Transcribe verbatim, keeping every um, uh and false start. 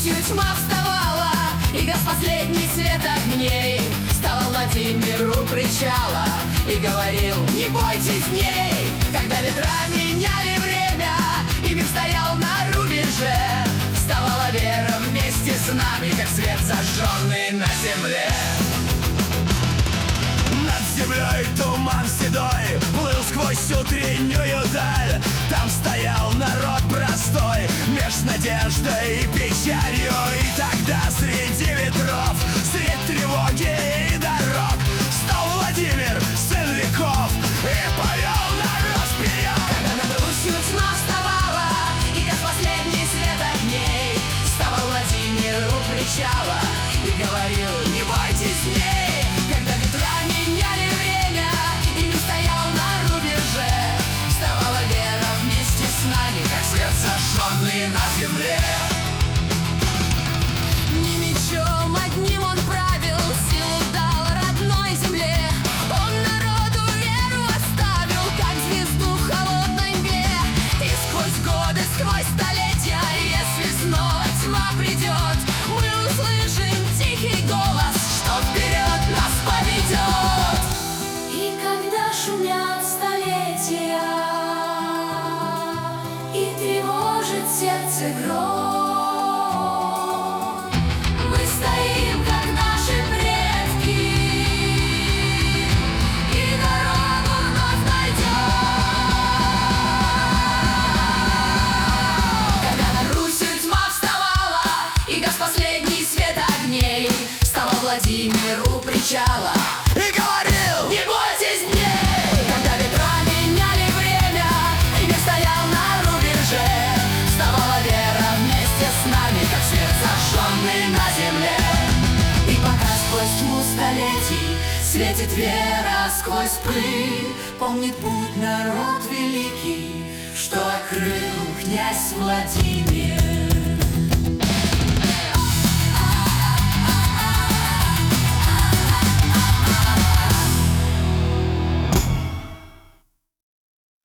Русью тьма вставала, и гас последний свет огней. Вставал Владимир у причала и говорил: не бойтесь дней. Когда ветра меняли время, и мир стоял на рубеже, вставала вера вместе с нами, как свет, зажженный на земле. Над землей туман седой плыл сквозь утреннюю даль. Там стоял народ простой, меж надеждой и печалью. И тогда среди ветров, средь тревоги и дорог, встал Владимир, сын веков, и повел народ вперед. Когда над Русью тьма вставала, и гас последний свет огней, вставал Владимир у причала и говорил: не бойтесь дней. Когда ветра меняли время, и мир стоял на рубеже, вставала вера вместе с нами, как свет, зажженный на земле. Не мечом одним он правил, силу дал родной земле. Он народу веру оставил, как звезду в холодной мгле. И сквозь годы, сквозь столетия, если снова тьма придет, мы услышим тихий голос, что вперед нас поведет. И когда шумят столетия и тревожит сердце гром, мы стоим, как наши предки, и дорогу вновь найдем. Когда над Русью тьма вставала, и гас последний свет огней, вставал Владимир у причала И говорил: не бойтесь дней. Когда ветра меняли время, и мир стоял на рубеже, вставала вера вместе с нами, как свет, зажженный на земле. И пока сквозь тьму столетий светит вера сквозь пыль, помнит путь народ великий, что открыл князь Владимир.